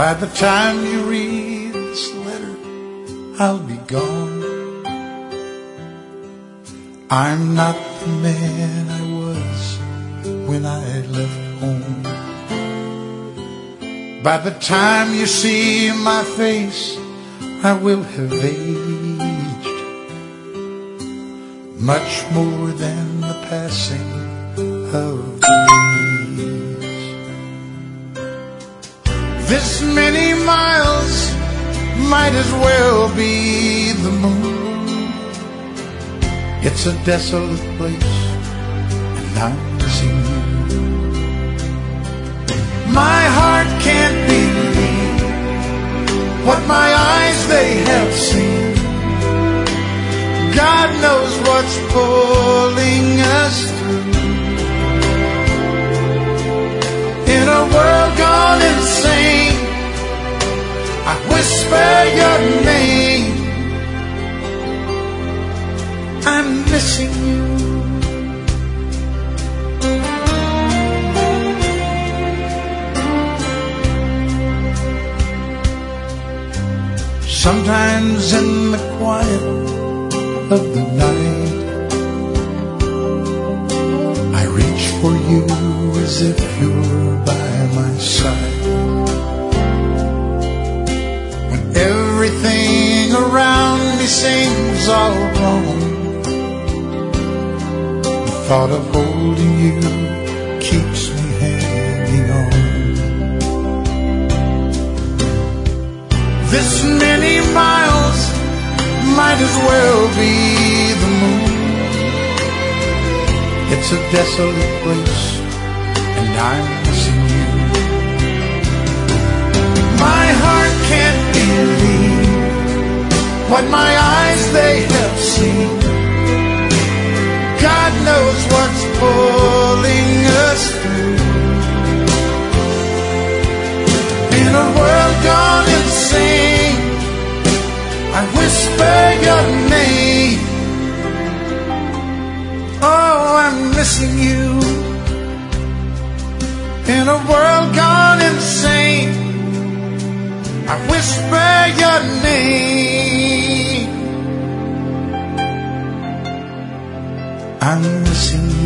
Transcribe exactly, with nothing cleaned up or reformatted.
By the time you read this letter, I'll be gone. I'm not the man I was when I left home. By the time you see my face, I will have aged much more than the passing of days. This many miles might as well be the moon. It's a desolate place, and I'm missing you. My heart can't believe what my eyes they have seen. God knows what's pulling us through. In a world gone insane, I whisper your name. I'm missing you. Sometimes in the quiet of the night, I reach for you as if you're by my side. When everything around me seems all wrong, the thought of holding you keeps me hanging on. This many miles might as well be the moon. It's a desolate place, and I'm missing you. My heart can't believe what my eyes they have seen. God knows what's pulling us through. In a world gone insane, I whisper your name. Oh, I'm missing you. In a world gone insane, I whisper your name. I'm missing you.